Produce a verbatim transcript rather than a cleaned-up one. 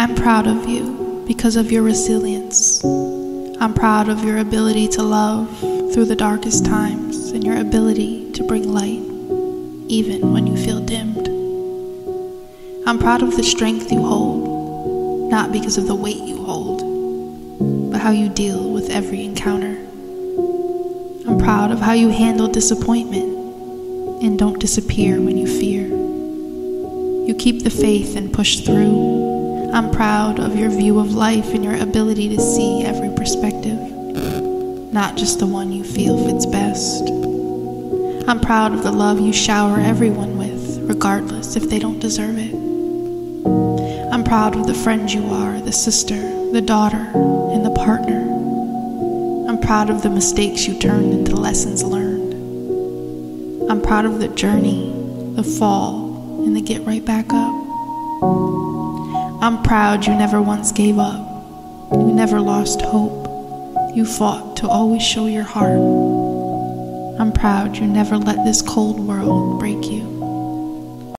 I'm proud of you because of your resilience. I'm proud of your ability to love through the darkest times and your ability to bring light even when you feel dimmed. I'm proud of the strength you hold, not because of the weight you hold, but how you deal with every encounter. I'm proud of how you handle disappointment and don't disappear when you fear. You keep the faith and push through. I'm proud of your view of life and your ability to see every perspective, not just the one you feel fits best. I'm proud of the love you shower everyone with, regardless if they don't deserve it. I'm proud of the friend you are, the sister, the daughter, and the partner. I'm proud of the mistakes you turned into lessons learned. I'm proud of the journey, the fall, and the get right back up. I'm proud you never once gave up. You never lost hope. You fought to always show your heart. I'm proud you never let this cold world break you.